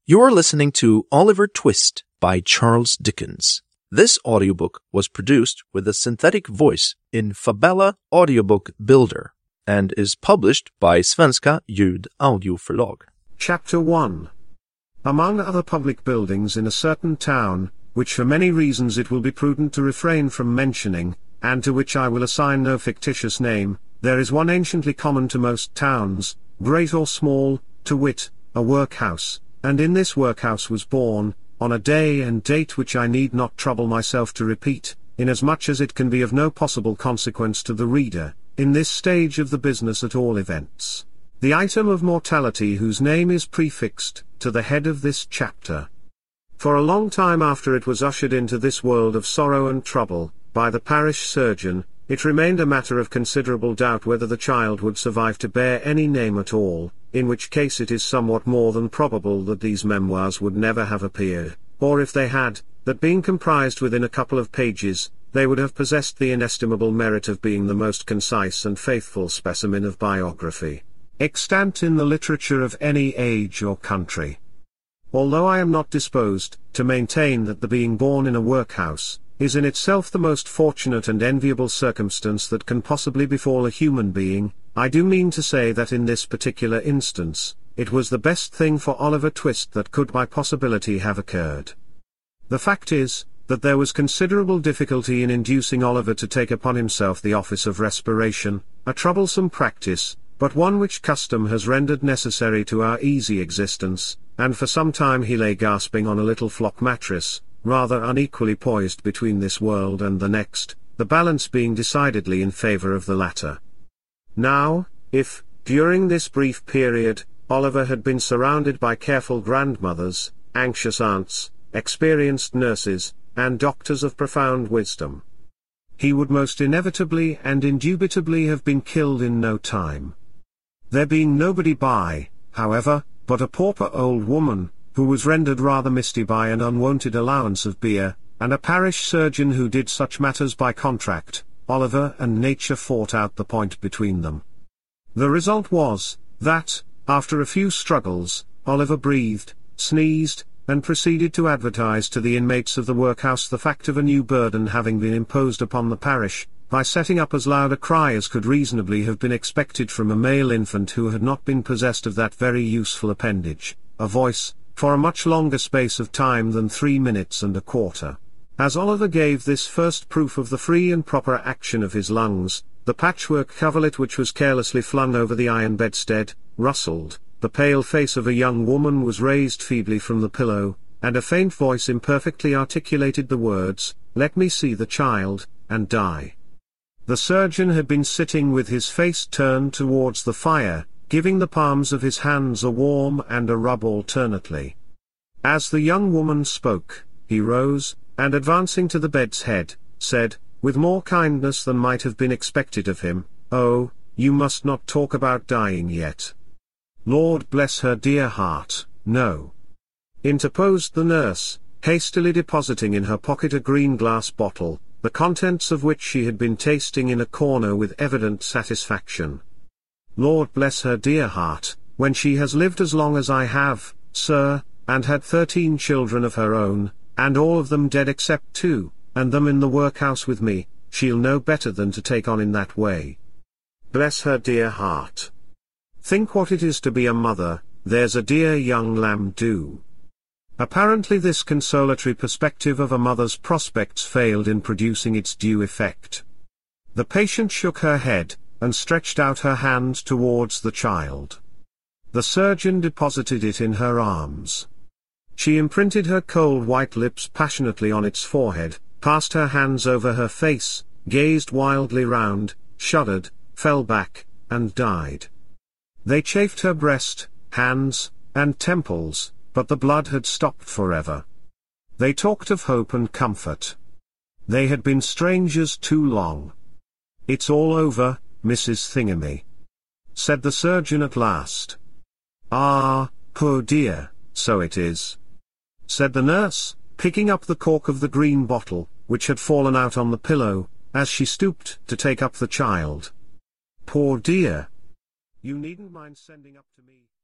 You are listening to Oliver Twist by Charles Dickens. This audiobook was produced with a synthetic voice in Fabella Audiobook Builder and is published by Svenska Ljud Audio Förlag. Chapter 1. Among other public buildings in a certain town, which for many reasons it will be prudent to refrain from mentioning, and to which I will assign no fictitious name, there is one anciently common to most towns, great or small, to wit, a workhouse, and in this workhouse was born, on a day and date which I need not trouble myself to repeat, inasmuch as it can be of no possible consequence to the reader, in this stage of the business at all events, the item of mortality whose name is prefixed to the head of this chapter. For a long time after it was ushered into this world of sorrow and trouble, by the parish surgeon, it remained a matter of considerable doubt whether the child would survive to bear any name at all, in which case it is somewhat more than probable that these memoirs would never have appeared, or if they had, that being comprised within a couple of pages, they would have possessed the inestimable merit of being the most concise and faithful specimen of biography extant in the literature of any age or country. Although I am not disposed to maintain that the being born in a workhouse is in itself the most fortunate and enviable circumstance that can possibly befall a human being, I do mean to say that in this particular instance, it was the best thing for Oliver Twist that could by possibility have occurred. The fact is, that there was considerable difficulty in inducing Oliver to take upon himself the office of respiration, a troublesome practice, but one which custom has rendered necessary to our easy existence, and for some time he lay gasping on a little flock mattress, rather unequally poised between this world and the next, the balance being decidedly in favor of the latter. Now, if, during this brief period, Oliver had been surrounded by careful grandmothers, anxious aunts, experienced nurses, and doctors of profound wisdom, he would most inevitably and indubitably have been killed in no time. There being nobody by, however, but a pauper old woman, who was rendered rather misty by an unwonted allowance of beer, and a parish surgeon who did such matters by contract, Oliver and nature fought out the point between them. The result was, that, after a few struggles, Oliver breathed, sneezed, and proceeded to advertise to the inmates of the workhouse the fact of a new burden having been imposed upon the parish, by setting up as loud a cry as could reasonably have been expected from a male infant who had not been possessed of that very useful appendage, a voice, for a much longer space of time than 3 minutes and a quarter. As Oliver gave this first proof of the free and proper action of his lungs, the patchwork coverlet which was carelessly flung over the iron bedstead, rustled, the pale face of a young woman was raised feebly from the pillow, and a faint voice imperfectly articulated the words, "Let me see the child, and die." The surgeon had been sitting with his face turned towards the fire, giving the palms of his hands a warm and a rub alternately. As the young woman spoke, he rose, and advancing to the bed's head, said, with more kindness than might have been expected of him, "Oh, you must not talk about dying yet." "Lord bless her dear heart, no," interposed the nurse, hastily depositing in her pocket a green glass bottle, the contents of which she had been tasting in a corner with evident satisfaction. "Lord bless her dear heart, when she has lived as long as I have, sir, and had 13 children of her own, and all of them dead except 2, and them in the workhouse with me, she'll know better than to take on in that way. Bless her dear heart. Think what it is to be a mother, there's a dear young lamb do." Apparently this consolatory perspective of a mother's prospects failed in producing its due effect. The patient shook her head, and stretched out her hand towards the child. The surgeon deposited it in her arms. She imprinted her cold white lips passionately on its forehead, passed her hands over her face, gazed wildly round, shuddered, fell back, and died. They chafed her breast, hands, and temples, but the blood had stopped forever. They talked of hope and comfort. They had been strangers too long. "It's all over, Mrs. Thingamy," said the surgeon at last. "Ah, poor dear, so it is," said the nurse, picking up the cork of the green bottle, which had fallen out on the pillow, as she stooped to take up the child. "Poor dear. You needn't mind sending up to me."